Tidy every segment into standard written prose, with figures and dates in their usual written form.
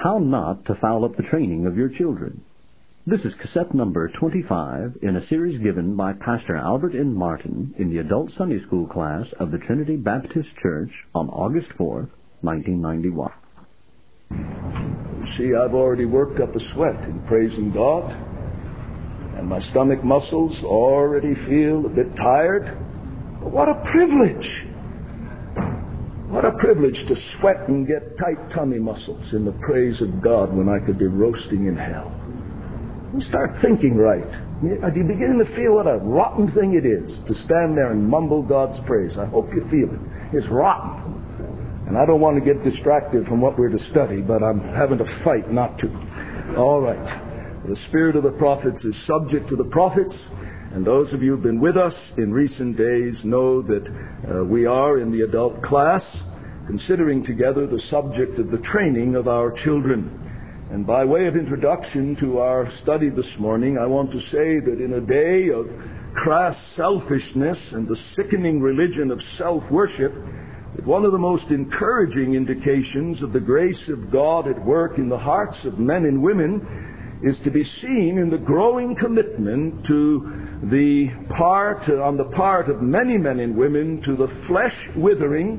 How Not to Foul Up the Training of Your Children. This is cassette number 25 in a series given by Pastor Albert N. Martin in the Adult Sunday School class of the Trinity Baptist Church on August 4th, 1991. See, I've already worked up a sweat in praising God, and my stomach muscles already feel a bit tired. But what a privilege! What a privilege to sweat and get tight tummy muscles in the praise of God when I could be roasting in hell. You start thinking right. Do you begin to feel what a rotten thing it is to stand there and mumble God's praise? I hope you feel it. It's rotten. And I don't want to get distracted from what we're to study, but I'm having to fight not to. All right. The spirit of the prophets is subject to the prophets. And those of you who've been with us in recent days know that we are in the adult class considering together the subject of the training of our children. And by way of introduction to our study this morning, I want to say that in a day of crass selfishness and the sickening religion of self-worship, that one of the most encouraging indications of the grace of God at work in the hearts of men and women is to be seen in the growing commitment to on the part of many men and women to the flesh-withering,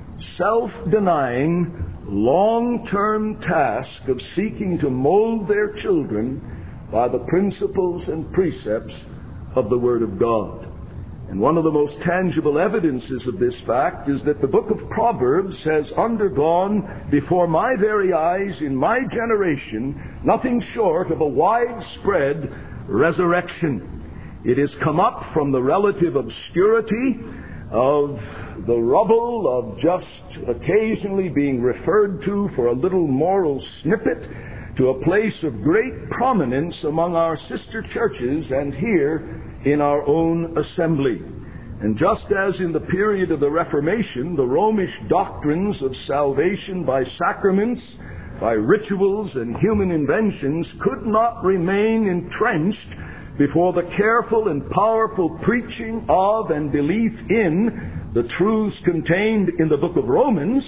self-denying, long-term task of seeking to mold their children by the principles and precepts of the Word of God. And one of the most tangible evidences of this fact is that the book of Proverbs has undergone before my very eyes in my generation nothing short of a widespread resurrection. It has come up from the relative obscurity of the rubble of just occasionally being referred to for a little moral snippet to a place of great prominence among our sister churches and here in our own assembly. And just as in the period of the Reformation, the Romish doctrines of salvation by sacraments, by rituals and human inventions could not remain entrenched before the careful and powerful preaching of and belief in the truths contained in the book of Romans,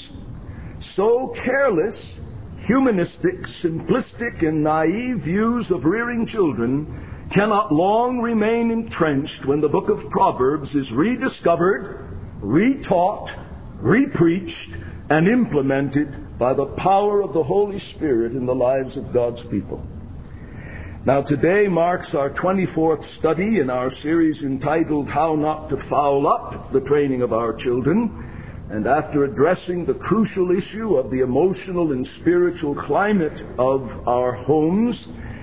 so careless, humanistic, simplistic, and naive views of rearing children cannot long remain entrenched when the book of Proverbs is rediscovered, retaught, repreached, and implemented by the power of the Holy Spirit in the lives of God's people. Now, today marks our 24th study in our series entitled How Not to Foul Up the Training of Our Children. And after addressing the crucial issue of the emotional and spiritual climate of our homes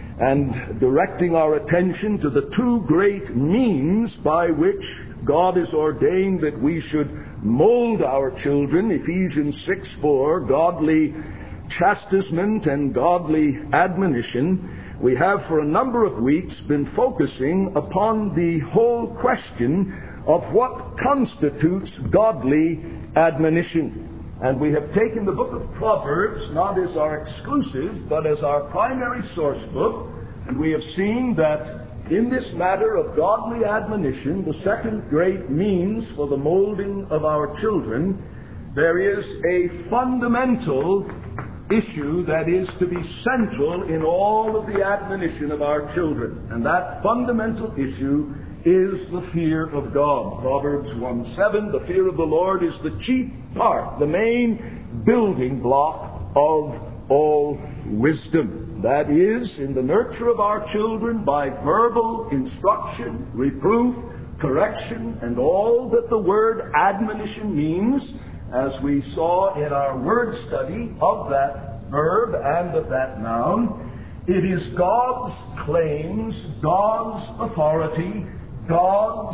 and directing our attention to the two great means by which God has ordained that we should mold our children, Ephesians 6:4, godly chastisement and godly admonition, we have for a number of weeks been focusing upon the whole question of what constitutes godly admonition. And we have taken the book of Proverbs not as our exclusive, but as our primary source book. And we have seen that in this matter of godly admonition, the second great means for the molding of our children, there is a fundamental issue that is to be central in all of the admonition of our children. And that fundamental issue is the fear of God. Proverbs 1:7, the fear of the Lord is the chief part, the main building block of all wisdom. That is, in the nurture of our children by verbal instruction, reproof, correction, and all that the word admonition means, as we saw in our word study of that verb and of that noun. It is God's claims, God's authority, God's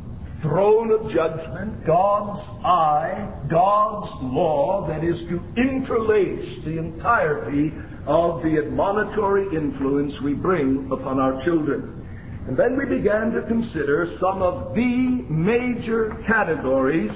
throne of judgment, God's eye, God's law that is to interlace the entirety of the admonitory influence we bring upon our children. And then we began to consider some of the major categories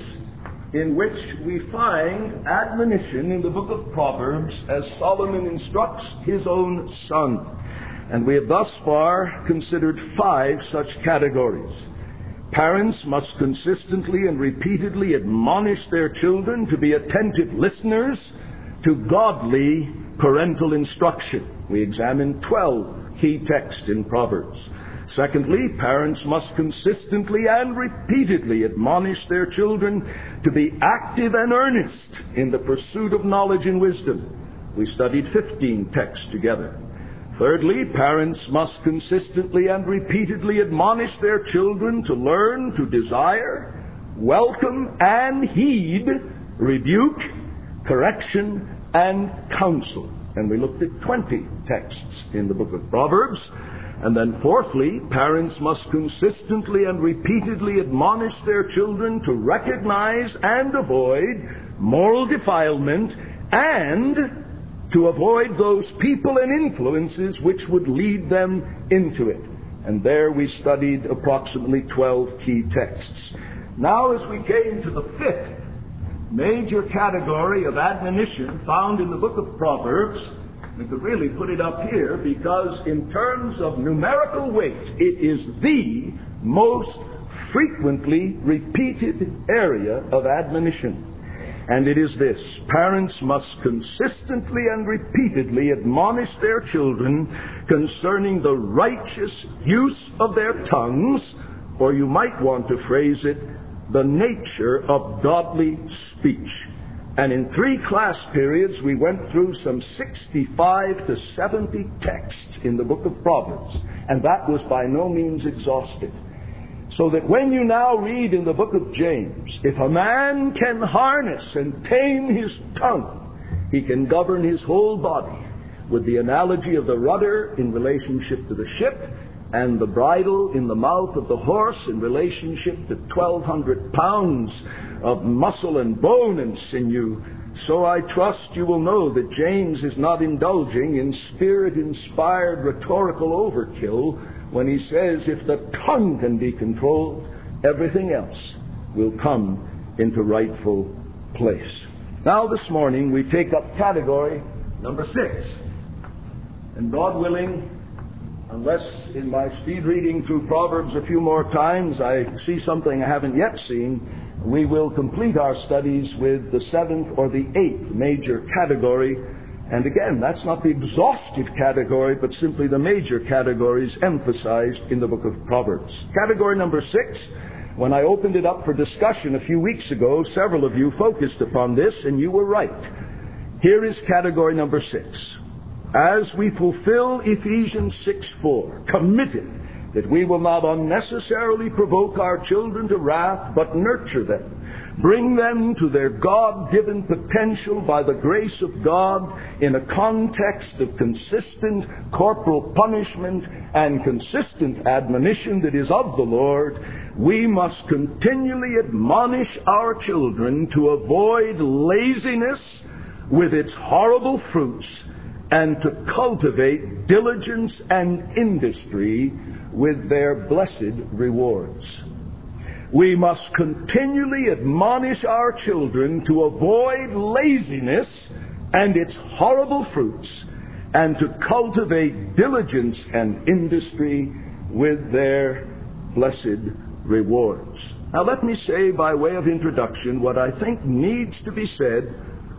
in which we find admonition in the book of Proverbs as Solomon instructs his own son. And we have thus far considered 5 such categories. Parents must consistently and repeatedly admonish their children to be attentive listeners to godly parental instruction. We examined 12 key texts in Proverbs. Secondly, parents must consistently and repeatedly admonish their children to be active and earnest in the pursuit of knowledge and wisdom. We studied 15 texts together. Thirdly, parents must consistently and repeatedly admonish their children to learn, to desire, welcome, and heed rebuke, correction, and counsel. And we looked at 20 texts in the book of Proverbs. And then fourthly, parents must consistently and repeatedly admonish their children to recognize and avoid moral defilement and to avoid those people and influences which would lead them into it. And there we studied approximately 12 key texts. Now as we came to the fifth major category of admonition found in the book of Proverbs, we could really put it up here because in terms of numerical weight, it is the most frequently repeated area of admonition. And it is this: parents must consistently and repeatedly admonish their children concerning the righteous use of their tongues, or you might want to phrase it, the nature of godly speech. And in 3 class periods, we went through some 65 to 70 texts in the book of Proverbs. And that was by no means exhaustive. So that when you now read in the book of James, if a man can harness and tame his tongue, he can govern his whole body, with the analogy of the rudder in relationship to the ship, and the bridle in the mouth of the horse in relationship to 1,200 pounds of muscle and bone and sinew. So I trust you will know that James is not indulging in spirit-inspired rhetorical overkill when he says if the tongue can be controlled, everything else will come into rightful place. Now this morning we take up category number 6. And God willing, unless in my speed reading through Proverbs a few more times I see something I haven't yet seen, we will complete our studies with the 7th or the 8th major category. And again, that's not the exhaustive category, but simply the major categories emphasized in the book of Proverbs. Category number 6, when I opened it up for discussion a few weeks ago, several of you focused upon this, and you were right. Here is category number 6. As we fulfill Ephesians 6:4, committed that we will not unnecessarily provoke our children to wrath, but nurture them, bring them to their God-given potential by the grace of God in a context of consistent corporal punishment and consistent admonition that is of the Lord, we must continually admonish our children to avoid laziness with its horrible fruits, and to cultivate diligence and industry with their blessed rewards. We must continually admonish our children to avoid laziness and its horrible fruits, and to cultivate diligence and industry with their blessed rewards. Now let me say by way of introduction what I think needs to be said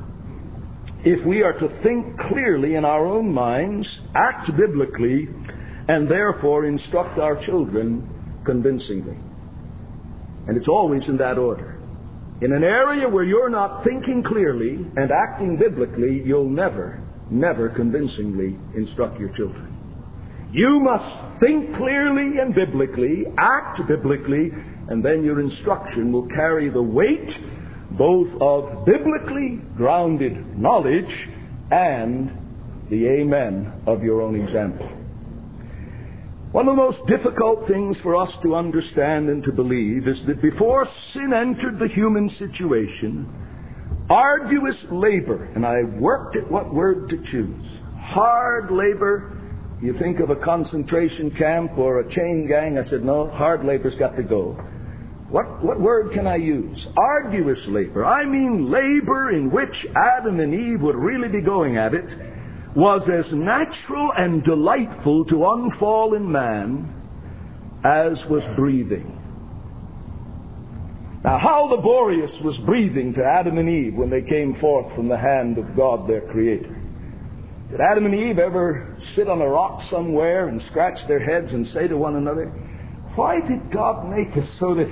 if we are to think clearly in our own minds, act biblically, and therefore instruct our children convincingly. And it's always in that order. In an area where you're not thinking clearly and acting biblically, you'll never convincingly instruct your children. You must think clearly and biblically, act biblically, and then your instruction will carry the weight both of biblically grounded knowledge and the amen of your own example. One of the most difficult things for us to understand and to believe is that before sin entered the human situation, arduous labor, and I worked at what word to choose, hard labor. You think of a concentration camp or a chain gang. I said, no, hard labor's got to go. What word can I use? Arduous labor. I mean labor in which Adam and Eve would really be going at it was as natural and delightful to unfallen man as was breathing. Now, how laborious was breathing to Adam and Eve when they came forth from the hand of God, their Creator. Did Adam and Eve ever sit on a rock somewhere and scratch their heads and say to one another, why did God make us so that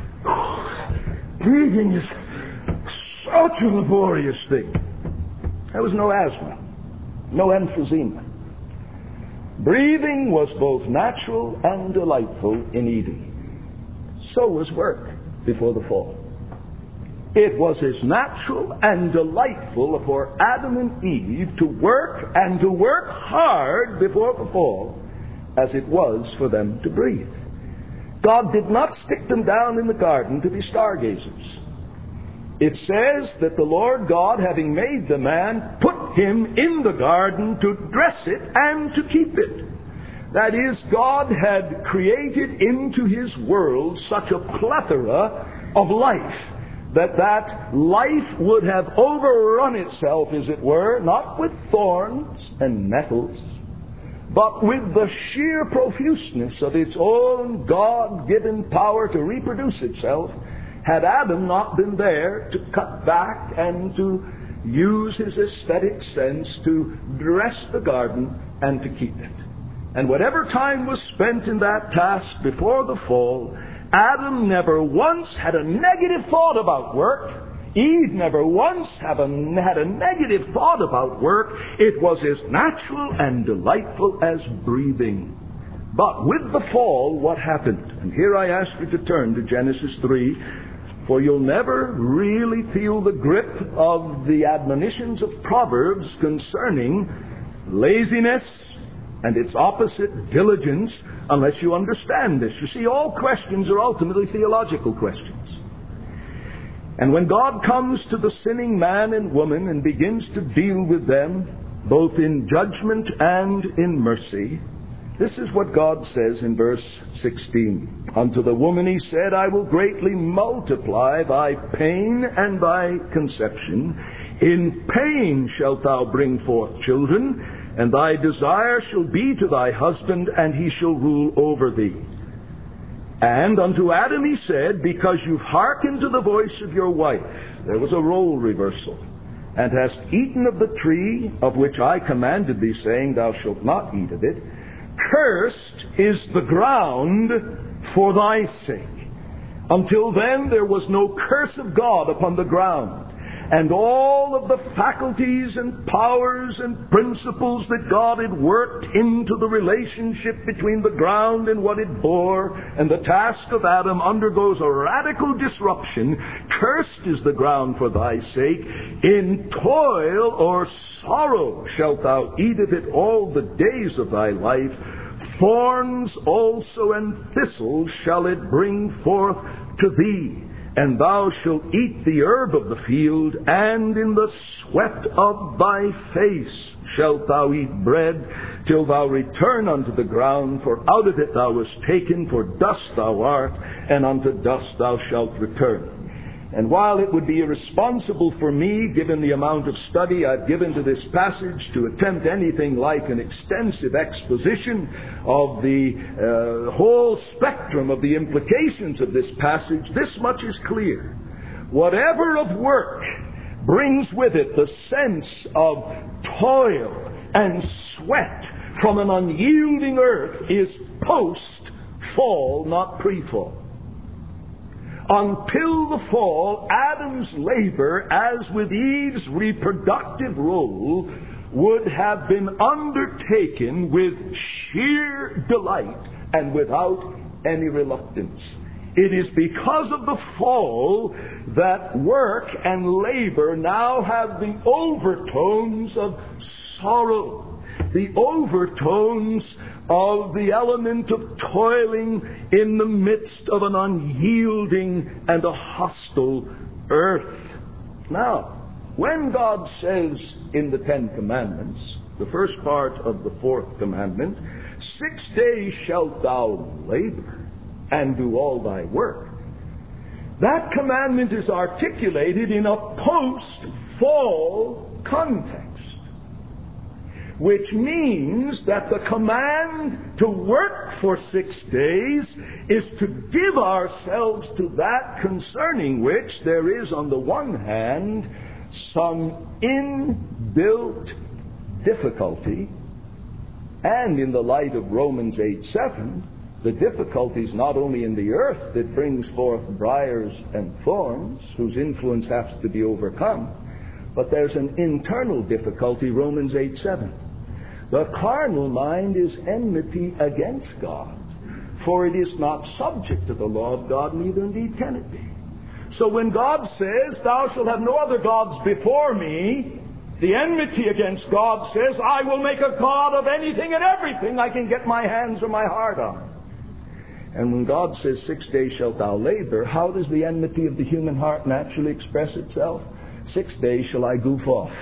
breathing is such a laborious thing? There was no asthma, no emphysema. Breathing was both natural and delightful in Eden. So was work before the fall. It was as natural and delightful for Adam and Eve to work and to work hard before the fall as it was for them to breathe. God did not stick them down in the garden to be stargazers. It says that the Lord God, having made the man, put him in the garden to dress it and to keep it. That is, God had created into his world such a plethora of life that life would have overrun itself, as it were, not with thorns and nettles, but with the sheer profuseness of its own God-given power to reproduce itself, had Adam not been there to cut back and to use his aesthetic sense to dress the garden and to keep it. And whatever time was spent in that task before the fall, Adam never once had a negative thought about work. Eve never once had a negative thought about work. It was as natural and delightful as breathing. But with the fall, what happened? And here I ask you to turn to Genesis 3, for you'll never really feel the grip of the admonitions of Proverbs concerning laziness and its opposite, diligence, unless you understand this. You see, all questions are ultimately theological questions. And when God comes to the sinning man and woman and begins to deal with them, both in judgment and in mercy, this is what God says in verse 16. Unto the woman he said, I will greatly multiply thy pain and thy conception. In pain shalt thou bring forth children, and thy desire shall be to thy husband, and he shall rule over thee. And unto Adam he said, because you've hearkened to the voice of your wife, there was a role reversal, and hast eaten of the tree of which I commanded thee, saying, thou shalt not eat of it, cursed is the ground for thy sake. Until then there was no curse of God upon the ground. And all of the faculties and powers and principles that God had worked into the relationship between the ground and what it bore, and the task of Adam undergoes a radical disruption. Cursed is the ground for thy sake. In toil or sorrow shalt thou eat of it all the days of thy life. Thorns also and thistles shall it bring forth to thee. And thou shalt eat the herb of the field, and in the sweat of thy face shalt thou eat bread, till thou return unto the ground, for out of it thou wast taken, for dust thou art, and unto dust thou shalt return. And while it would be irresponsible for me, given the amount of study I've given to this passage, to attempt anything like an extensive exposition of the whole spectrum of the implications of this passage, this much is clear. Whatever of work brings with it the sense of toil and sweat from an unyielding earth is post-fall, not pre-fall. Until the fall, Adam's labor, as with Eve's reproductive role, would have been undertaken with sheer delight and without any reluctance. It is because of the fall that work and labor now have the overtones of sorrow, the overtones of the element of toiling in the midst of an unyielding and a hostile earth. Now, when God says in the Ten Commandments, the first part of the fourth commandment, 6 days shalt thou labor and do all thy work, that commandment is articulated in a post-fall context, which means that the command to work for 6 days is to give ourselves to that concerning which there is, on the one hand, some inbuilt difficulty, and in the light of Romans 8:7, the difficulty is not only in the earth that brings forth briars and thorns, whose influence has to be overcome, but there's an internal difficulty, Romans 8:7. The carnal mind is enmity against God, for it is not subject to the law of God, neither indeed can it be. So when God says, "Thou shalt have no other gods before me," the enmity against God says, "I will make a god of anything and everything I can get my hands or my heart on." And when God says, 6 days shalt thou labor, how does the enmity of the human heart naturally express itself? 6 days shall I goof off.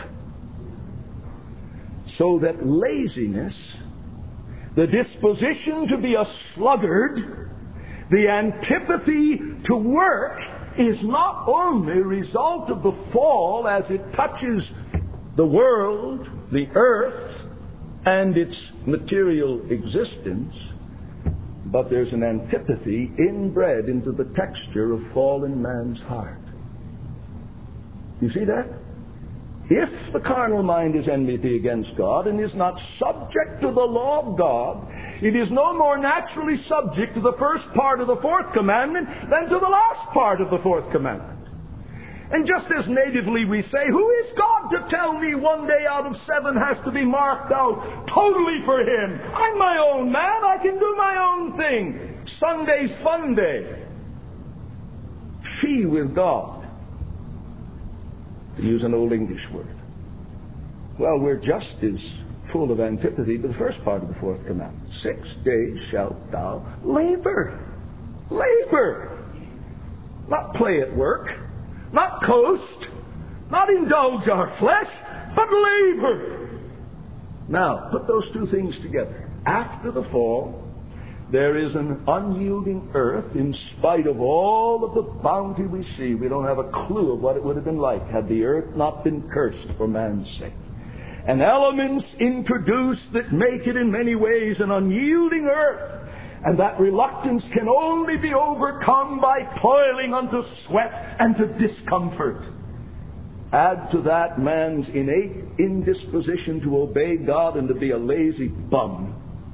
So that laziness, the disposition to be a sluggard, the antipathy to work, is not only a result of the fall as it touches the world, the earth, and its material existence, but there's an antipathy inbred into the texture of fallen man's heart. You see that? If the carnal mind is enmity against God and is not subject to the law of God, it is no more naturally subject to the first part of the fourth commandment than to the last part of the fourth commandment. And just as natively we say, "Who is God to tell me one day out of 7 has to be marked out totally for Him? I'm my own man. I can do my own thing. Sunday's fun day." She with God, to use an old English word. Well, we're just as full of antipathy to the first part of the fourth commandment. 6 days shalt thou labor. Labor. Not play at work. Not coast, not indulge our flesh, but labor. Now, put those two things together. After the fall, there is an unyielding earth in spite of all of the bounty we see. We don't have a clue of what it would have been like had the earth not been cursed for man's sake. And elements introduced that make it in many ways an unyielding earth. And that reluctance can only be overcome by toiling unto sweat and to discomfort. Add to that man's innate indisposition to obey God and to be a lazy bum.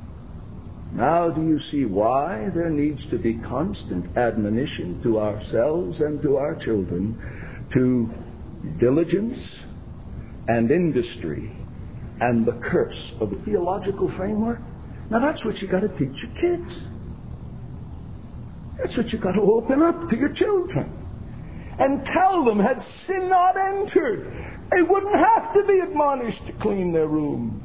Now do you see why there needs to be constant admonition to ourselves and to our children to diligence and industry and the curse of the theological framework? Now that's what you got to teach your kids. That's what you got to open up to your children. And tell them, had sin not entered, they wouldn't have to be admonished to clean their room.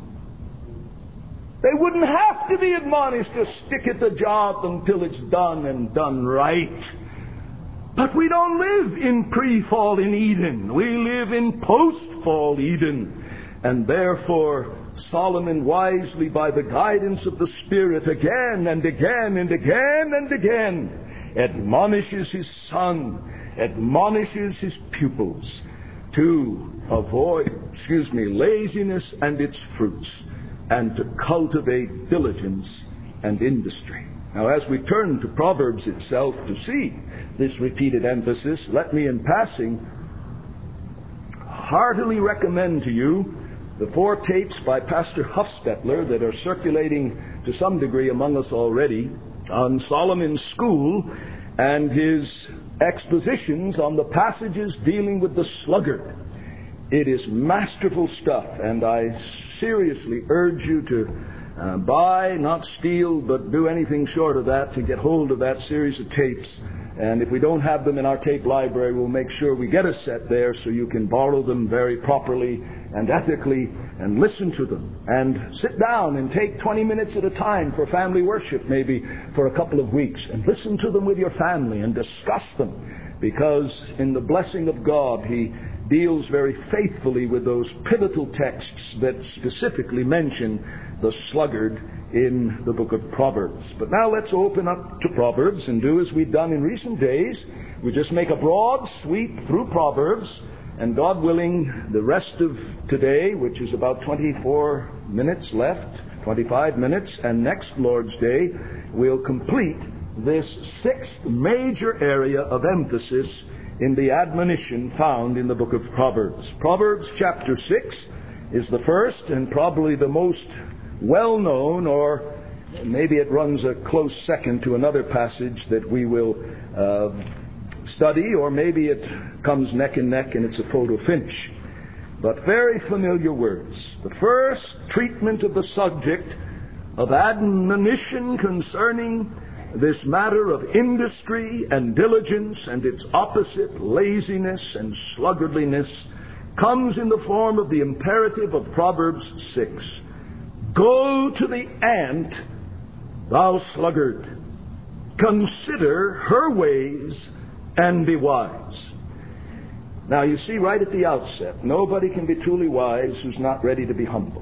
They wouldn't have to be admonished to stick at the job until it's done and done right. But we don't live in pre-fall in Eden. We live in post-fall Eden. And therefore, Solomon wisely, by the guidance of the Spirit, again and again and again and again, admonishes his son, admonishes his pupils to avoid, laziness and its fruits, and to cultivate diligence and industry. Now, as we turn to Proverbs itself to see this repeated emphasis, let me in passing heartily recommend to you the 4 tapes by Pastor Huffstetler that are circulating to some degree among us already on Solomon's school and his expositions on the passages dealing with the sluggard. It is masterful stuff, and I seriously urge you to buy, not steal, but do anything short of that to get hold of that series of tapes. And if we don't have them in our tape library, we'll make sure we get a set there so you can borrow them very properly and ethically and listen to them. And sit down and take 20 minutes at a time for family worship, maybe for a couple of weeks, and listen to them with your family and discuss them. Because in the blessing of God, He deals very faithfully with those pivotal texts that specifically mention the sluggard in the book of Proverbs. But now let's open up to Proverbs and do as we've done in recent days. We just make a broad sweep through Proverbs, and God willing, the rest of today, which is about 24 minutes left, 25 minutes, and next Lord's Day, we'll complete this 6th major area of emphasis in the admonition found in the book of Proverbs. Proverbs chapter 6 is the first and probably the most well-known, or maybe it runs a close second to another passage that we will study, or maybe it comes neck and neck and it's a photo finish. But very familiar words. The first treatment of the subject of admonition concerning this matter of industry and diligence and its opposite, laziness and sluggardliness, comes in the form of the imperative of Proverbs 6. Go to the ant, thou sluggard. Consider her ways and be wise. Now you see right at the outset, nobody can be truly wise who's not ready to be humbled.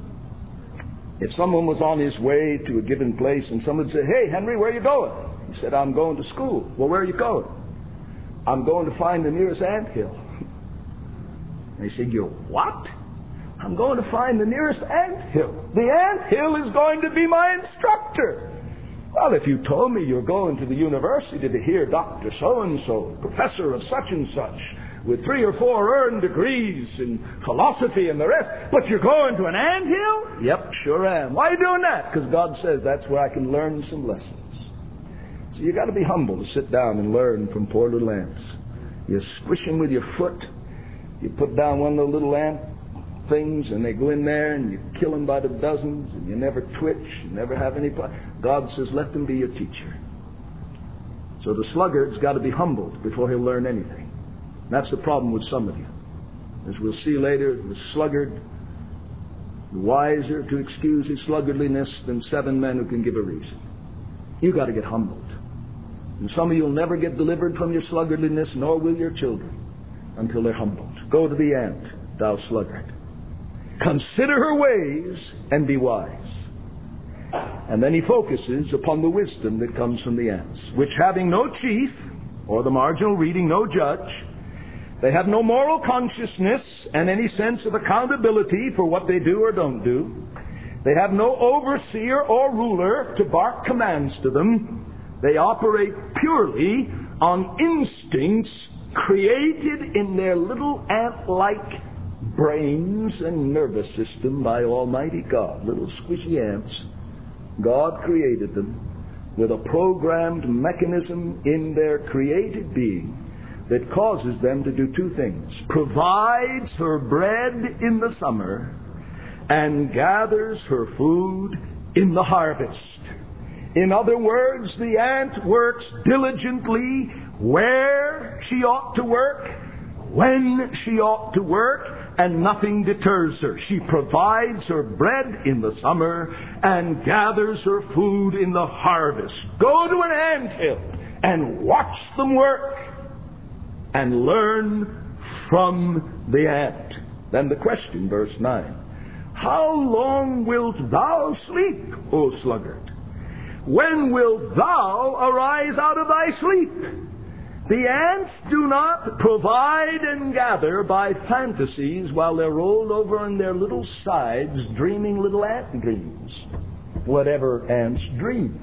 If someone was on his way to a given place and someone would say, "Hey, Henry, where are you going?" He said, "I'm going to school." "Well, where are you going?" "I'm going to find the nearest anthill." And he said, "You're what?" "I'm going to find the nearest anthill. The anthill is going to be my instructor." "Well, if you told me you're going to the university to hear Dr. So-and-so, professor of such and such, with 3 or 4 earned degrees in philosophy and the rest, but you're going to an anthill?" "Yep, sure am." "Why are you doing that?" "Because God says that's where I can learn some lessons." So you got to be humble to sit down and learn from poor little ants. You squish them with your foot. You put down one of those little ant things, and they go in there, and you kill them by the dozens, and you never twitch, you never have any problem. God says, let them be your teacher. So the sluggard's got to be humbled before he'll learn anything. That's the problem with some of you. As we'll see later, the sluggard, wiser to excuse his sluggardliness than 7 men who can give a reason. You've got to get humbled. And some of you will never get delivered from your sluggardliness, nor will your children, until they're humbled. Go to the ant, thou sluggard. Consider her ways and be wise. And then he focuses upon the wisdom that comes from the ants, which having no chief, or the marginal reading, no judge, they have no moral consciousness and any sense of accountability for what they do or don't do. They have no overseer or ruler to bark commands to them. They operate purely on instincts created in their little ant-like brains and nervous system by Almighty God. Little squishy ants. God created them with a programmed mechanism in their created being that causes them to do 2 things. Provides her bread in the summer and gathers her food in the harvest. In other words, the ant works diligently where she ought to work, when she ought to work, and nothing deters her. She provides her bread in the summer and gathers her food in the harvest. Go to an anthill and watch them work and learn from the ant. Then the question, verse 9. How long wilt thou sleep, O sluggard? When wilt thou arise out of thy sleep? The ants do not provide and gather by fantasies while they're rolled over on their little sides dreaming little ant dreams. Whatever ants dream.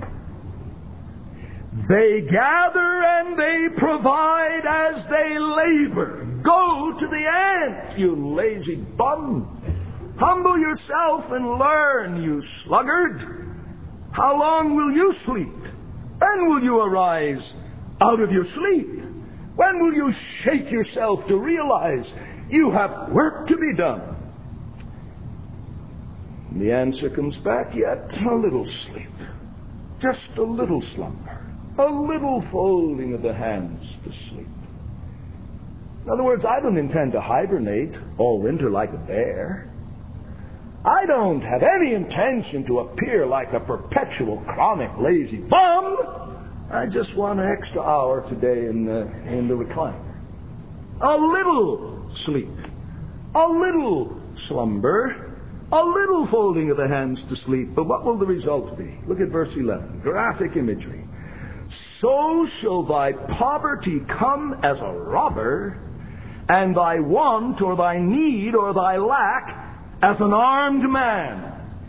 They gather and they provide as they labor. Go to the ant, you lazy bum. Humble yourself and learn, you sluggard. How long will you sleep? When will you arise out of your sleep? When will you shake yourself to realize you have work to be done? And the answer comes back, yet a little sleep. Just a little slumber. A little folding of the hands to sleep. In other words, I don't intend to hibernate all winter like a bear. I don't have any intention to appear like a perpetual chronic lazy bum. I just want an extra hour today in the recliner. A little sleep. A little slumber. A little folding of the hands to sleep. But what will the result be? Look at verse 11. Graphic imagery. So shall thy poverty come as a robber, and thy want or thy need or thy lack as an armed man.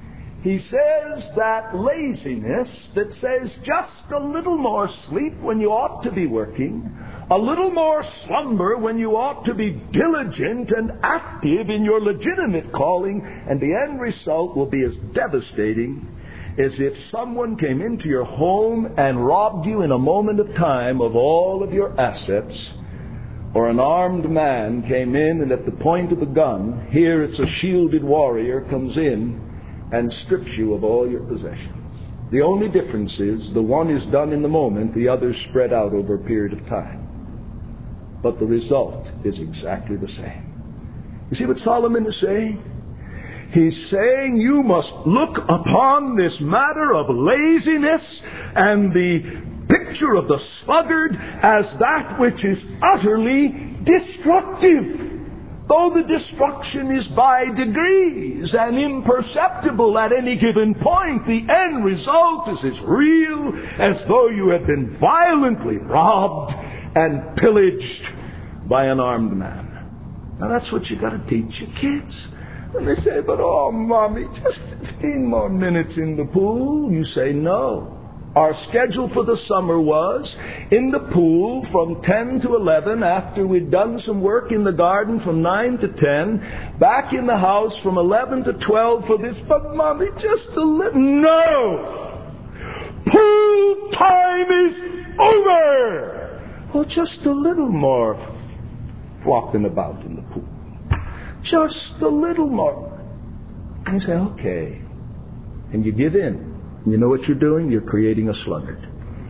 He says that laziness that says just a little more sleep when you ought to be working, a little more slumber when you ought to be diligent and active in your legitimate calling, and the end result will be as devastating as if someone came into your home and robbed you in a moment of time of all of your assets, or an armed man came in and at the point of a gun, here it's a shielded warrior, comes in and strips you of all your possessions. The only difference is the one is done in the moment, the other spread out over a period of time. But the result is exactly the same. You see what Solomon is saying? He's saying you must look upon this matter of laziness and the picture of the sluggard as that which is utterly destructive. Though the destruction is by degrees and imperceptible at any given point, the end result is as real as though you had been violently robbed and pillaged by an armed man. Now that's what you got to teach your kids. And they say, but oh, Mommy, just 15 more minutes in the pool. You say no. Our schedule for the summer was in the pool from 10 to 11, after we'd done some work in the garden from 9 to 10, back in the house from 11 to 12 for this, but Mommy, just a little. No! Pool time is over! Well, just a little more walking about in the pool. Just a little more. And you say, okay. And you give in. You know what you're doing? You're creating a sluggard.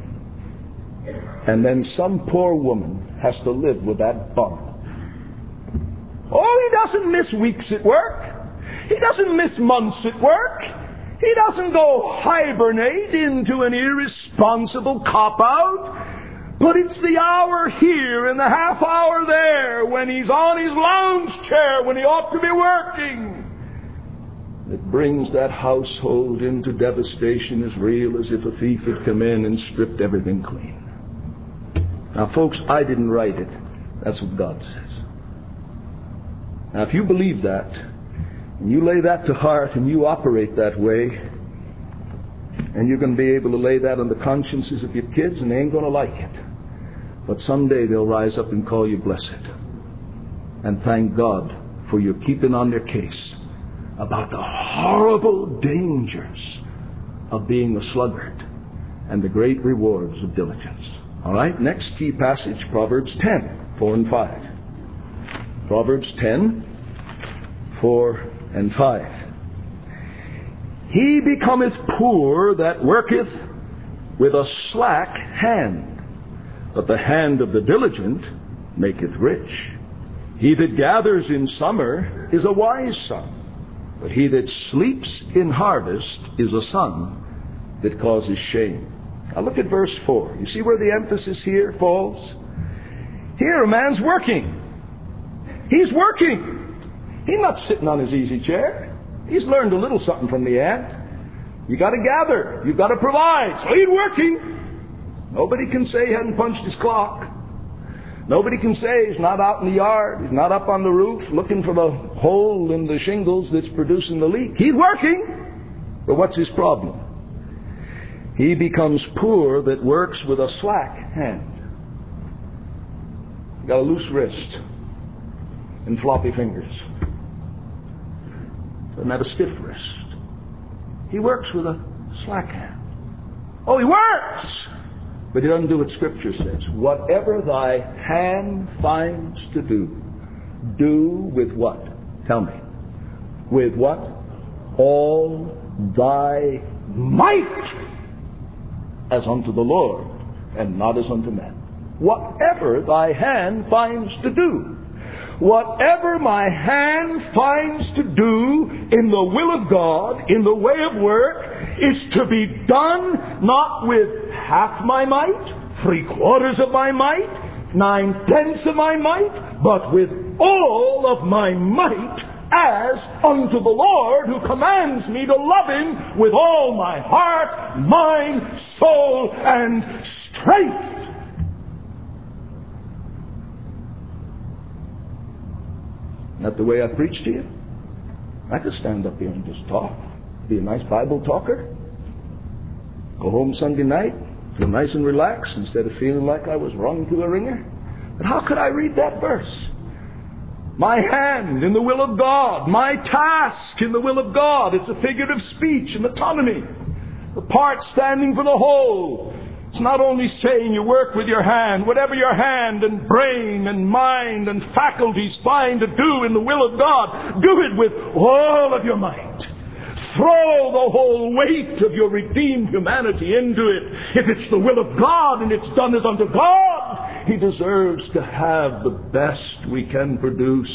And then some poor woman has to live with that bum. Oh, he doesn't miss weeks at work. He doesn't miss months at work. He doesn't go hibernate into an irresponsible cop-out. But it's the hour here and the half hour there when he's on his lounge chair when he ought to be working. It brings that household into devastation as real as if a thief had come in and stripped everything clean. Now, folks, I didn't write it. That's what God says. Now, if you believe that, and you lay that to heart, and you operate that way, and you're going to be able to lay that on the consciences of your kids, and they ain't going to like it. But someday they'll rise up and call you blessed. And thank God for your keeping on their case about the horrible dangers of being a sluggard and the great rewards of diligence. All right, next key passage, Proverbs 10, 4 and 5. Proverbs 10, 4 and 5. He becometh poor that worketh with a slack hand, but the hand of the diligent maketh rich. He that gathers in summer is a wise son, but he that sleeps in harvest is a son that causes shame. Now look at verse 4. You see where the emphasis here falls? Here a man's working. He's working. He's not sitting on his easy chair. He's learned a little something from the ant. You got to gather. You've got to provide. So he's working. Nobody can say he hasn't punched his clock. Nobody can say he's not out in the yard. He's not up on the roof looking for the hole in the shingles that's producing the leak. He's working. But what's his problem? He becomes poor that works with a slack hand. Got a loose wrist and floppy fingers. Doesn't have a stiff wrist. He works with a slack hand. Oh, he works! But he doesn't do what Scripture says. Whatever thy hand finds to do, do with what? Tell me. With what? All thy might, as unto the Lord, and not as unto men. Whatever thy hand finds to do. Whatever my hand finds to do in the will of God, in the way of work, is to be done not with half my might, 3/4 of my might, 9/10 of my might, but with all of my might, as unto the Lord, who commands me to love Him with all my heart, mind, soul, and strength. Isn't that the way I preach to you? I could stand up here and just talk. Be a nice Bible talker. Go home Sunday night, feel nice and relaxed instead of feeling like I was rung to a ringer. But how could I read that verse? My hand in the will of God, my task in the will of God. It's a figure of speech and autonomy. The part standing for the whole. It's not only saying you work with your hand, whatever your hand and brain and mind and faculties find to do in the will of God, do it with all of your might. Throw the whole weight of your redeemed humanity into it. If it's the will of God and it's done as unto God, He deserves to have the best we can produce.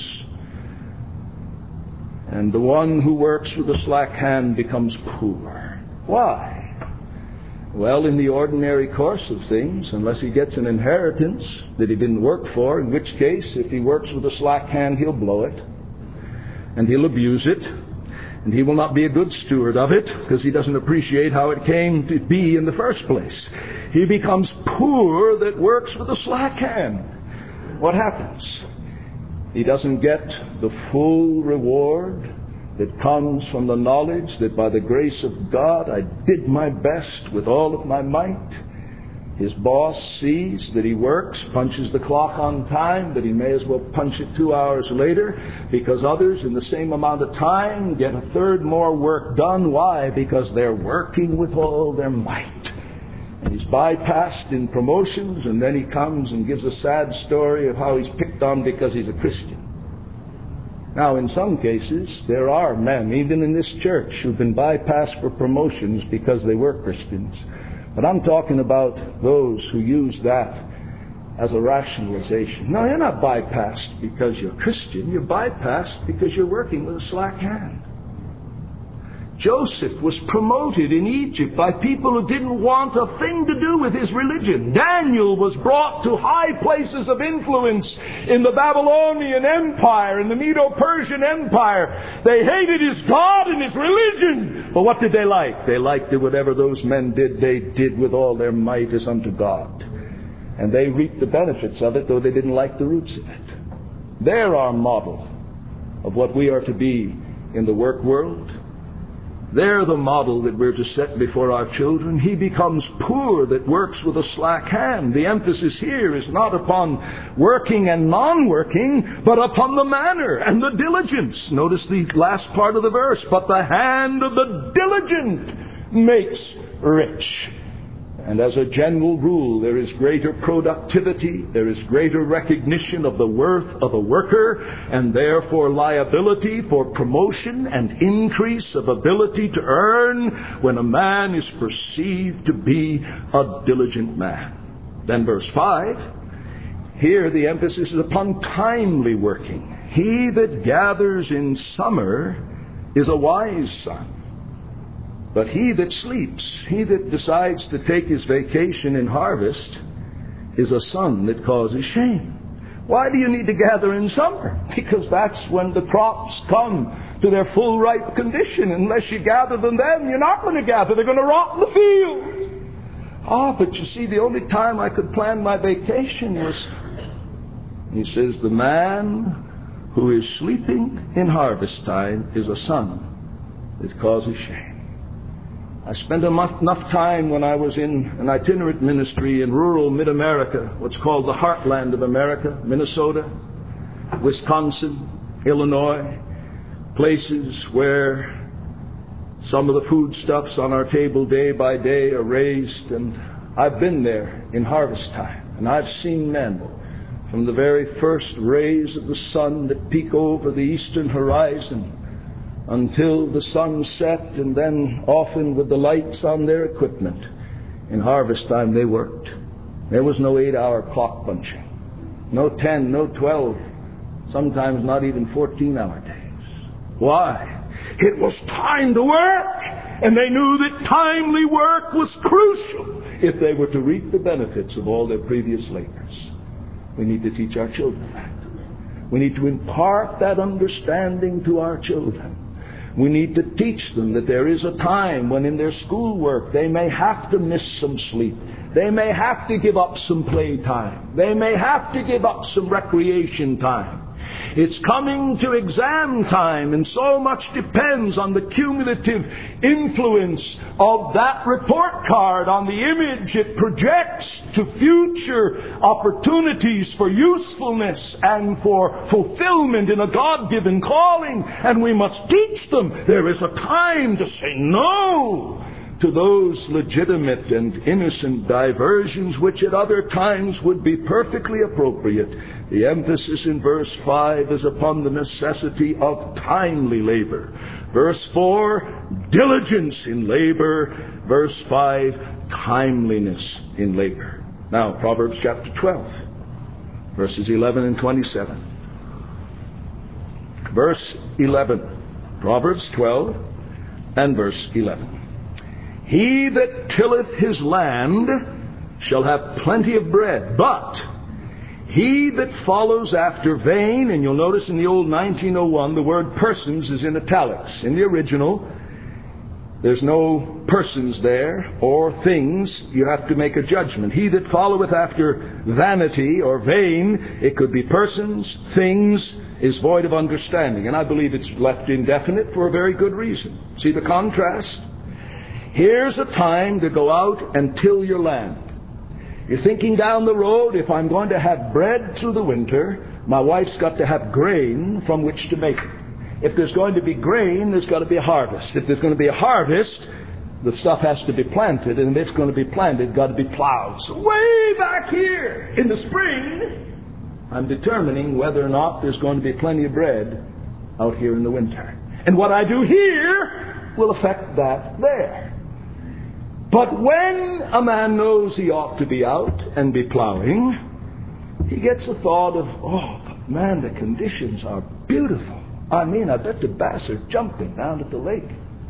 And the one who works with a slack hand becomes poor. Why? Well, in the ordinary course of things, unless he gets an inheritance that he didn't work for, in which case, if he works with a slack hand, he'll blow it, and he'll abuse it, and he will not be a good steward of it, because he doesn't appreciate how it came to be in the first place. He becomes poor that works with a slack hand. What happens? He doesn't get the full reward that comes from the knowledge that by the grace of God I did my best with all of my might. His boss sees that he works, punches the clock on time, but he may as well punch it 2 hours later, because others in the same amount of time get a third more work done. Why? Because they're working with all their might. And he's bypassed in promotions, and then he comes and gives a sad story of how he's picked on because he's a Christian. Now, in some cases, there are men, even in this church, who've been bypassed for promotions because they were Christians. But I'm talking about those who use that as a rationalization. No, you're not bypassed because you're Christian. You're bypassed because you're working with a slack hand. Joseph was promoted in Egypt by people who didn't want a thing to do with his religion. Daniel was brought to high places of influence in the Babylonian Empire, in the Medo-Persian Empire. They hated his God and his religion. But what did they like? They liked that whatever those men did, they did with all their might as unto God. And they reaped the benefits of it, though they didn't like the roots of it. They're our model of what we are to be in the work world. They're the model that we're to set before our children. He becomes poor that works with a slack hand. The emphasis here is not upon working and non-working, but upon the manner and the diligence. Notice the last part of the verse. But the hand of the diligent makes rich. And as a general rule, there is greater productivity, there is greater recognition of the worth of a worker, and therefore liability for promotion and increase of ability to earn when a man is perceived to be a diligent man. Then verse 5, here the emphasis is upon timely working. He that gathers in summer is a wise son. But he that sleeps, he that decides to take his vacation in harvest, is a son that causes shame. Why do you need to gather in summer? Because that's when the crops come to their full ripe condition. Unless you gather them then, you're not going to gather. They're going to rot in the field. But you see, the only time I could plan my vacation was, he says, the man who is sleeping in harvest time is a son that causes shame. I spent enough time when I was in an itinerant ministry in rural mid-America, what's called the heartland of America, Minnesota, Wisconsin, Illinois, places where some of the foodstuffs on our table day by day are raised. And I've been there in harvest time, and I've seen men from the very first rays of the sun that peek over the eastern horizon until the sun set, and then often with the lights on their equipment. In harvest time they worked. There was no 8-hour clock punching. No 10, no 12, sometimes not even 14-hour days. Why? It was time to work, and they knew that timely work was crucial if they were to reap the benefits of all their previous labors. We need to teach our children that. We need to impart that understanding to our children. We need to teach them that there is a time when in their schoolwork they may have to miss some sleep. They may have to give up some play time. They may have to give up some recreation time. It's coming to exam time, and so much depends on the cumulative influence of that report card on the image it projects to future opportunities for usefulness and for fulfillment in a God-given calling. And we must teach them there is a time to say no to those legitimate and innocent diversions which at other times would be perfectly appropriate. The emphasis in verse 5 is upon the necessity of timely labor. Verse 4, diligence in labor. Verse 5, timeliness in labor. Now, Proverbs chapter 12, verses 11 and 27. Verse 11, Proverbs 12 and verse 11. He that tilleth his land shall have plenty of bread, but he that follows after vain, and you'll notice in the old 1901 the word persons is in italics. In the original, there's no persons there or things. You have to make a judgment. He that followeth after vanity or vain, it could be persons, things, is void of understanding. And I believe it's left indefinite for a very good reason. See the contrast? Here's a time to go out and till your land. You're thinking down the road, if I'm going to have bread through the winter, my wife's got to have grain from which to make it. If there's going to be grain, there's got to be a harvest. If there's going to be a harvest, the stuff has to be planted, and if it's going to be planted, it's got to be plowed. So way back here in the spring, I'm determining whether or not there's going to be plenty of bread out here in the winter. And what I do here will affect that there. But when a man knows he ought to be out and be plowing, he gets a thought of, oh, but man, the conditions are beautiful. I mean, I bet the bass are jumping down at the lake.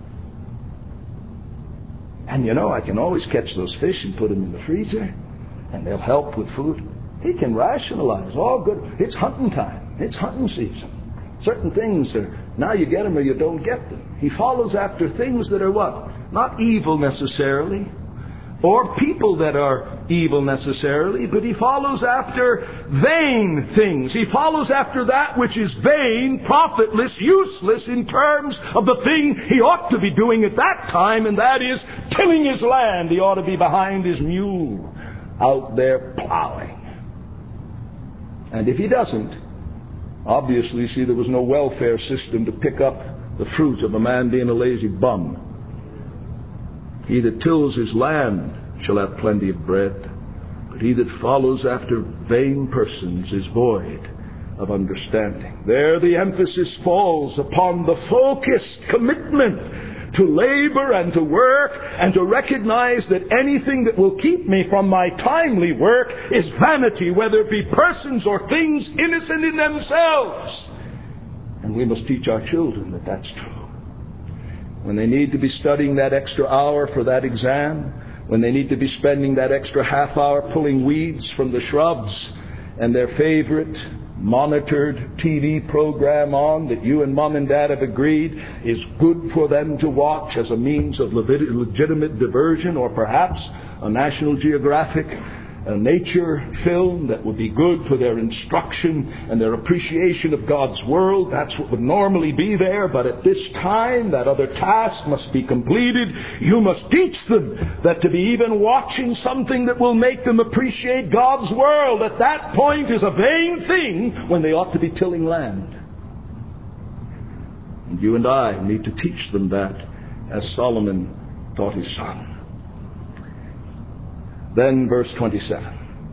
And you know, I can always catch those fish and put them in the freezer, and they'll help with food. He can rationalize, all good. It's hunting time. It's hunting season. Certain things are, now you get them or you don't get them. He follows after things that are what? Not evil necessarily, or people that are evil necessarily, but he follows after vain things. He follows after that which is vain, profitless, useless in terms of the thing he ought to be doing at that time, and that is tilling his land. He ought to be behind his mule, out there plowing. And if he doesn't, obviously, see, there was no welfare system to pick up the fruit of a man being a lazy bum. He that tills his land shall have plenty of bread, but he that follows after vain persons is void of understanding. There the emphasis falls upon the focused commitment to labor and to work, and to recognize that anything that will keep me from my timely work is vanity, whether it be persons or things innocent in themselves. And we must teach our children that that's true. When they need to be studying that extra hour for that exam, when they need to be spending that extra half hour pulling weeds from the shrubs, and their favorite monitored TV program on that you and mom and dad have agreed is good for them to watch as a means of legitimate diversion, or perhaps a National Geographic nature film that would be good for their instruction and their appreciation of God's world. That's what would normally be there, but at this time that other task must be completed. You must teach them that to be even watching something that will make them appreciate God's world at that point is a vain thing when they ought to be tilling land. And you and I need to teach them that as Solomon taught his son. Then verse 27.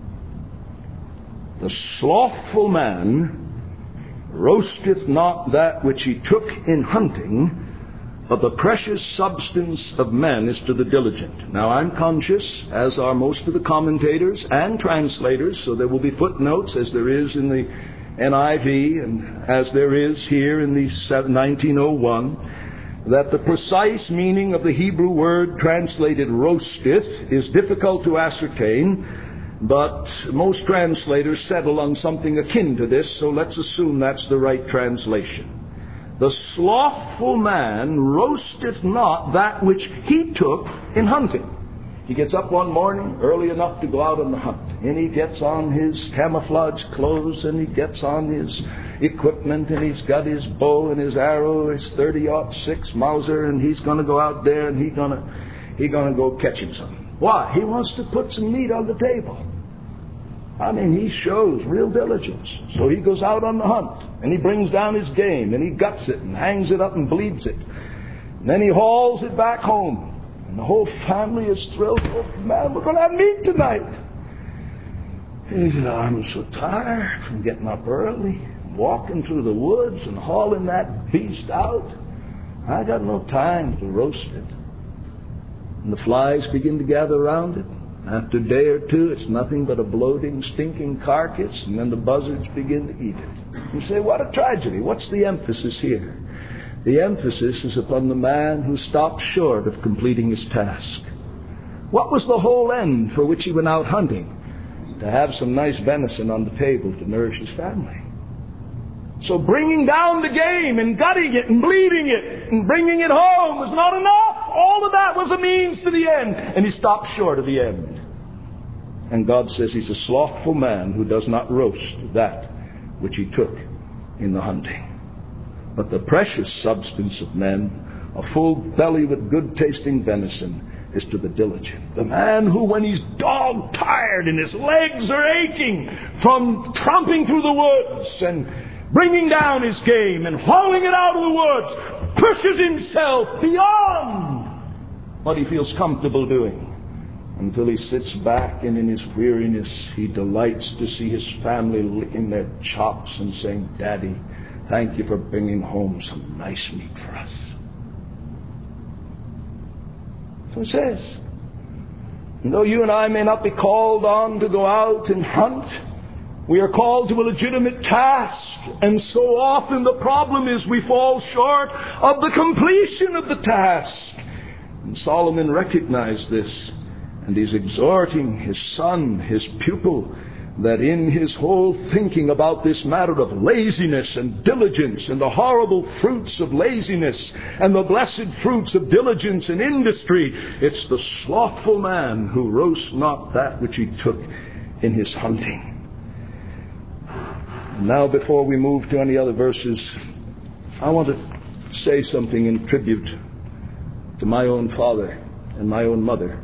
The slothful man roasteth not that which he took in hunting, but the precious substance of men is to the diligent. Now I'm conscious, as are most of the commentators and translators, so there will be footnotes as there is in the NIV and as there is here in the 1901, that the precise meaning of the Hebrew word translated roasteth is difficult to ascertain, but most translators settle on something akin to this, so let's assume that's the right translation. The slothful man roasteth not that which he took in hunting. He gets up one morning early enough to go out on the hunt. And he gets on his camouflage clothes, and he gets on his equipment, and he's got his bow and his arrow, his 30-06 Mauser, and he's going to go out there and he's going to go catch him something. Why? He wants to put some meat on the table. I mean, he shows real diligence. So he goes out on the hunt, and he brings down his game, and he guts it and hangs it up and bleeds it. And then he hauls it back home. And the whole family is thrilled. Oh, man, we're going to have meat tonight. He said, I'm so tired from getting up early, walking through the woods and hauling that beast out. I got no time to roast it. And the flies begin to gather around it. After a day or two, it's nothing but a bloating, stinking carcass, and then the buzzards begin to eat it. You say, what a tragedy. What's the emphasis here? The emphasis is upon the man who stopped short of completing his task. What was the whole end for which he went out hunting? To have some nice venison on the table to nourish his family. So bringing down the game and gutting it and bleeding it and bringing it home was not enough. All of that was a means to the end. And he stopped short of the end. And God says he's a slothful man who does not roast that which he took in the hunting. But the precious substance of men, a full belly with good-tasting venison, is to the diligent. The man who, when he's dog-tired and his legs are aching from tromping through the woods and bringing down his game and hauling it out of the woods, pushes himself beyond what he feels comfortable doing until he sits back, and in his weariness he delights to see his family licking their chops and saying, Daddy, thank you for bringing home some nice meat for us. So it says. And though you and I may not be called on to go out and hunt, we are called to a legitimate task. And so often the problem is we fall short of the completion of the task. And Solomon recognized this, and he's exhorting his son, his pupil, that in his whole thinking about this matter of laziness and diligence and the horrible fruits of laziness and the blessed fruits of diligence and industry, it's the slothful man who roasts not that which he took in his hunting. Now, before we move to any other verses, I want to say something in tribute to my own father and my own mother.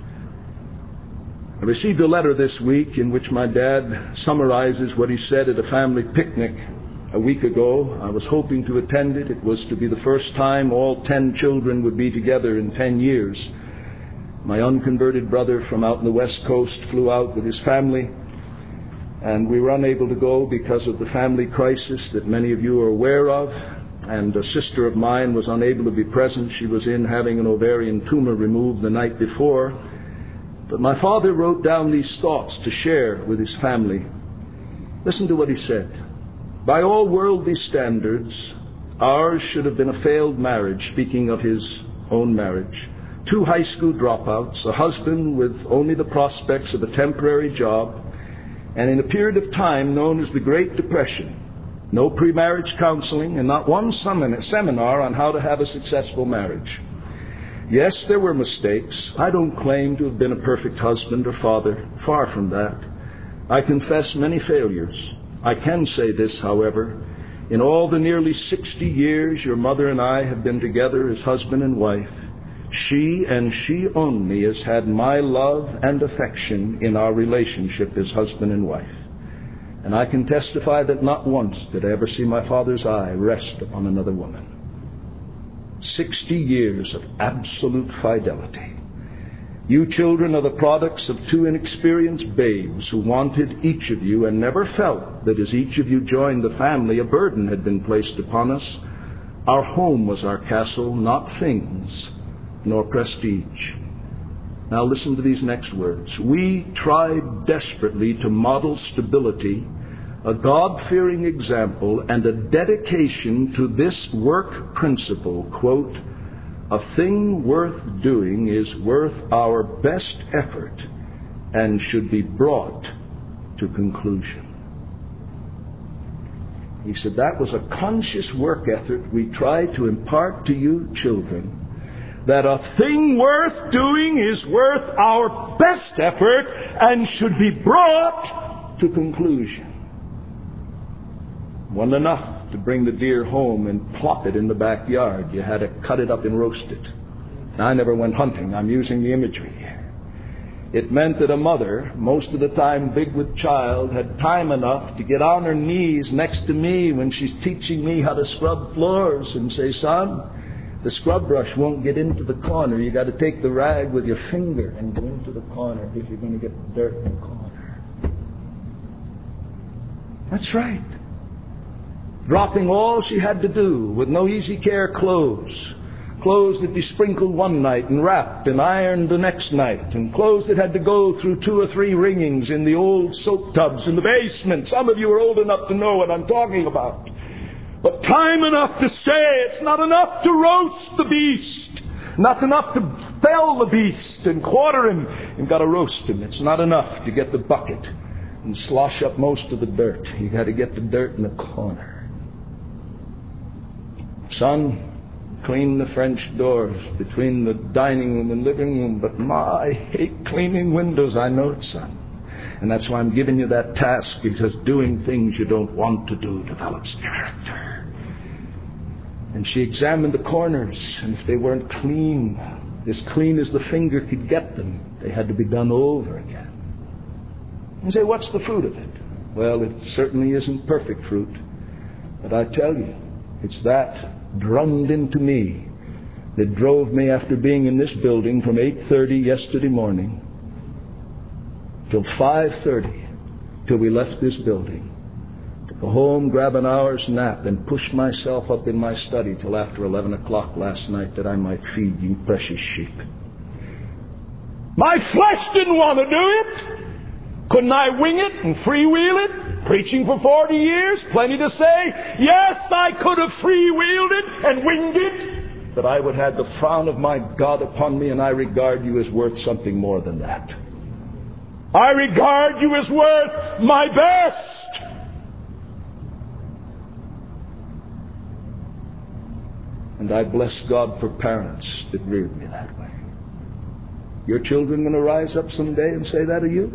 I received a letter this week in which my dad summarizes what he said at a family picnic a week ago. I was hoping to attend it. It was to be the first time all 10 children would be together in 10 years. My unconverted brother from out on the West Coast flew out with his family, and we were unable to go because of the family crisis that many of you are aware of. And a sister of mine was unable to be present. She was in having an ovarian tumor removed the night before. But my father wrote down these thoughts to share with his family. Listen to what he said. By all worldly standards, ours should have been a failed marriage, speaking of his own marriage. 2 high school dropouts, a husband with only the prospects of a temporary job, and in a period of time known as the Great Depression, no pre-marriage counseling, and not one seminar on how to have a successful marriage. Yes, there were mistakes. I don't claim to have been a perfect husband or father. Far from that. I confess many failures. I can say this, however. In all the nearly 60 years your mother and I have been together as husband and wife, she and she only has had my love and affection in our relationship as husband and wife. And I can testify that not once did I ever see my father's eye rest upon another woman. 60 years of absolute fidelity. You children are the products of 2 inexperienced babes who wanted each of you and never felt that as each of you joined the family, a burden had been placed upon us. Our home was our castle, not things, nor prestige. Now listen to these next words. We tried desperately to model stability, a God-fearing example, and a dedication to this work principle, quote, a thing worth doing is worth our best effort and should be brought to conclusion. He said that was a conscious work ethic we tried to impart to you children, that a thing worth doing is worth our best effort and should be brought to conclusion. It wasn't enough to bring the deer home and plop it in the backyard. You had to cut it up and roast it. Now, I never went hunting. I'm using the imagery here. It meant that a mother, most of the time big with child, had time enough to get on her knees next to me when she's teaching me how to scrub floors and say, son, the scrub brush won't get into the corner. You got to take the rag with your finger and go into the corner if you're going to get dirt in the corner. That's right. Dropping all she had to do with no easy care clothes. Clothes that be sprinkled one night and wrapped and ironed the next night. And clothes that had to go through 2 or 3 wringings in the old soap tubs in the basement. Some of you are old enough to know what I'm talking about. But time enough to say it's not enough to roast the beast. Not enough to fell the beast and quarter him and got to roast him. It's not enough to get the bucket and slosh up most of the dirt. You got to get the dirt in the corner. Son, clean the French doors between the dining room and living room. But I hate cleaning windows. I know it, son. And that's why I'm giving you that task, because doing things you don't want to do develops character. And she examined the corners, and if they weren't clean as the finger could get them, they had to be done over again. You say, what's the fruit of it? Well, it certainly isn't perfect fruit. But I tell you, it's that drummed into me that drove me, after being in this building from 8:30 yesterday morning till 5:30, till we left this building, to go home, grab an hour's nap, and push myself up in my study till after 11 o'clock last night, that I might feed you precious sheep. My flesh didn't want to do it. Couldn't I wing it and freewheel it? Preaching for 40 years, plenty to say. Yes, I could have freewheeled it and winged it, but I would have the frown of my God upon me, and I regard you as worth something more than that. I regard you as worth my best. And I bless God for parents that reared me that way. Your children going to rise up someday and say that of you?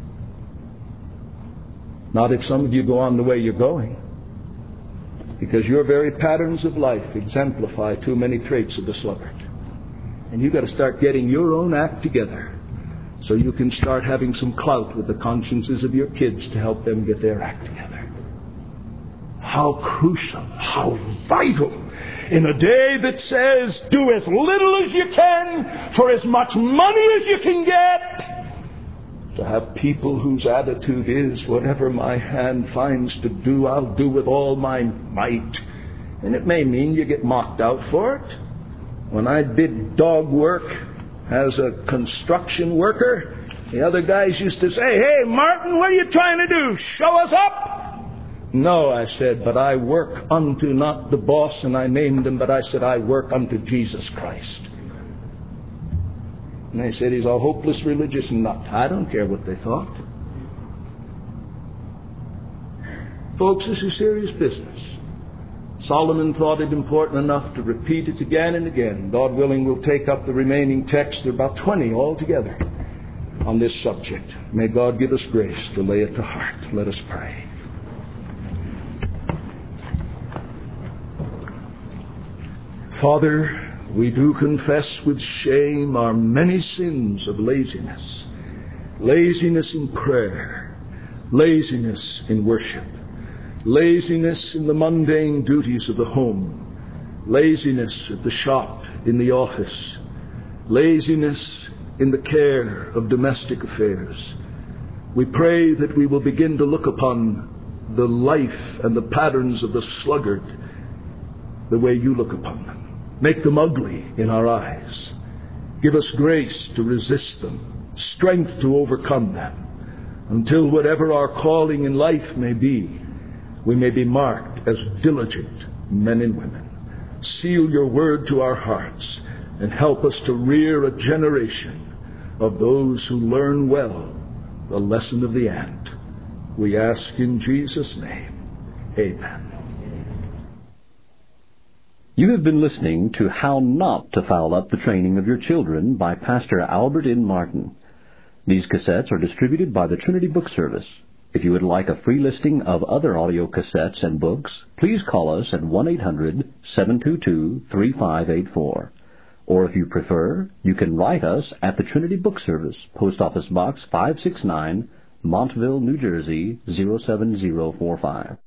Not if some of you go on the way you're going. Because your very patterns of life exemplify too many traits of the sluggard. And you've got to start getting your own act together, so you can start having some clout with the consciences of your kids to help them get their act together. How crucial, how vital, in a day that says, do as little as you can for as much money as you can get, to have people whose attitude is, whatever my hand finds to do, I'll do with all my might. And it may mean you get mocked out for it. When I did dog work as a construction worker, the other guys used to say, hey, Martin, what are you trying to do? Show us up? No, I said, but I work unto not the boss, and I named him, but I said, I work unto Jesus Christ. And they said, he's a hopeless religious nut. I don't care what they thought. Folks, this is serious business. Solomon thought it important enough to repeat it again and again. God willing, we'll take up the remaining texts. There are about 20 altogether on this subject. May God give us grace to lay it to heart. Let us pray. Father, we do confess with shame our many sins of laziness. Laziness in prayer. Laziness in worship. Laziness in the mundane duties of the home. Laziness at the shop, in the office. Laziness in the care of domestic affairs. We pray that we will begin to look upon the life and the patterns of the sluggard the way you look upon them. Make them ugly in our eyes. Give us grace to resist them, strength to overcome them, until whatever our calling in life may be, we may be marked as diligent men and women. Seal your word to our hearts and help us to rear a generation of those who learn well the lesson of the ant. We ask in Jesus' name. Amen. You have been listening to How Not to Foul Up the Training of Your Children by Pastor Albert N. Martin. These cassettes are distributed by the Trinity Book Service. If you would like a free listing of other audio cassettes and books, please call us at 1-800-722-3584. Or if you prefer, you can write us at the Trinity Book Service, Post Office Box 569, Montville, New Jersey, 07045.